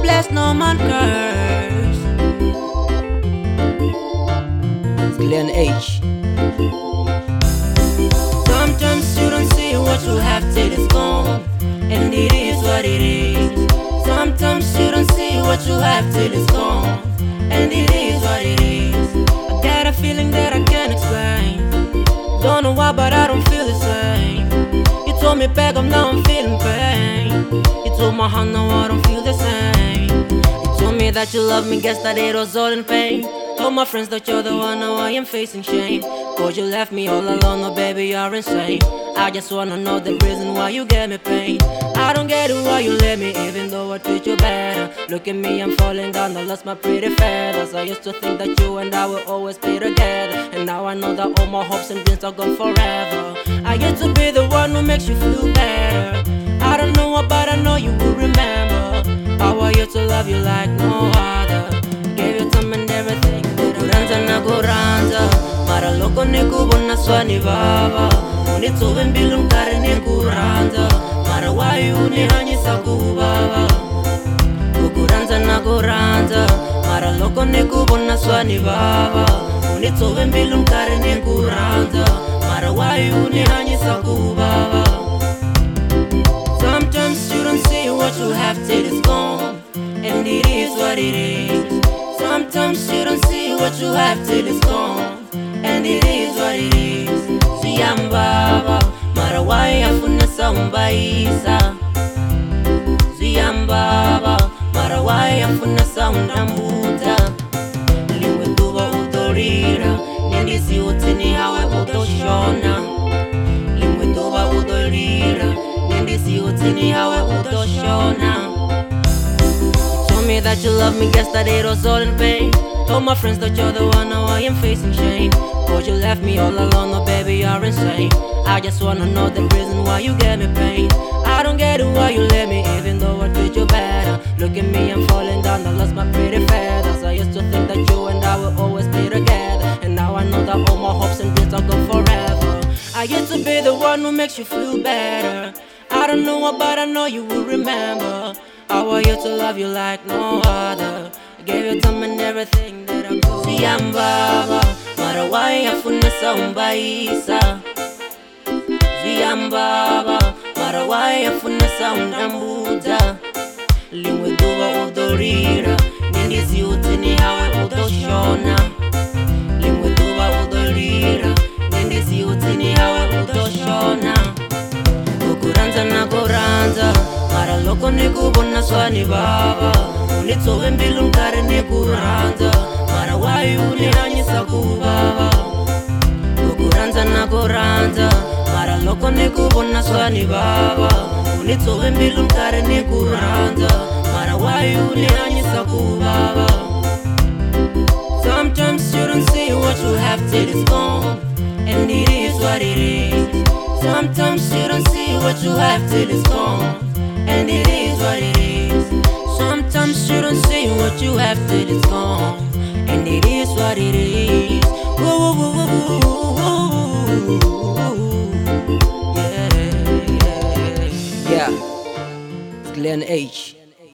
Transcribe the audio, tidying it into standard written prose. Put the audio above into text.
God bless, no man curse. It's Glenn H. Sometimes you don't see what you have till it's gone, and it is what it is. Sometimes you don't see what you have till it's gone, and it is what it is. I got a feeling that I can't explain. Don't know why, but I don't feel the same. You told me back up, now I'm feeling pain. You told my heart, now I don't feel the same. You told me that you love me, guess that it was all in vain. Told my friends that you're the one, now I am facing shame. Cause you left me all alone, oh baby, you're insane. I just wanna know the reason why you gave me pain. I don't get it why you let me, even though I treat you better. Look at me, I'm falling down, I lost my pretty feathers. I used to think that you and I will always be together, and now I know that all my hopes and dreams are gone forever. I get to be the one who makes you feel better. I don't know what, but I know you will remember how I used to love you like no other. Gave you time and everything. Kuranza na kuranza, mara loko nikubona swani baba. Unitsobe mbilu mkari nikuranza, mara wayu unihanyisa kubaba. Kuranza na kuranza, mara loko nikubona swani baba. Unitsobe mbilu mkari nikuranza, mara wayu unihanyisa kubaba. Sometimes you don't see what you have till it's gone, and it is what it is. Sometimes you don't see what you have till it's gone, and it is what it is. Ziyambaba, mara wai afuna saumbaisa. Ziyambaba, mara wai afuna saundambuta. Liwe tuba udorira, nindisi utini hawe udoshona. Liwe tuba udorira, nindisi utini hawe udoshona. Told me that you love me, guess that it was all in vain. Told my friends that you're the one, now I am facing shame. Cause you left me all alone, oh baby, you're insane. I just wanna know the reason why you gave me pain. I don't get it why you let me, even though I treat you better. Look at me, I'm falling down, I lost my pretty feathers. I used to think that you and I will always be together, and now I know that all my hopes and dreams are gone forever. I used to be the one who makes you feel better. I don't know what, but I know you will remember how I used to love you like no other. I gave you time and everything that I could. Ziyambaba, mara wai afuna saumbaisa. Ziyambaba, mara wai afuna saundambuta. Liwe duba udorira, nindisi utini hawe udoshona. Liwe duba udorira, nindisi utini hawe udoshona. Kuranza na kuranza, mara loko nikubona swani baba. Unitsobe mbilu mkari nikuranza, mara wayu unihanyisa kubaba. Kuranza na kuranza, mara loko nikubona swani baba. Unitsobe mbilu mkari nikuranza, mara wayu unihanyisa kubaba. Sometimes you don't see what you have till it's gone, and it is what it is. Sometimes you don't see what you have till it's gone, and it is what it is. Sometimes you don't see what you have till it's gone, and it is what it is. Woo, woo, woo, woo, woo. Yeah, yeah, yeah. It's Glenn H.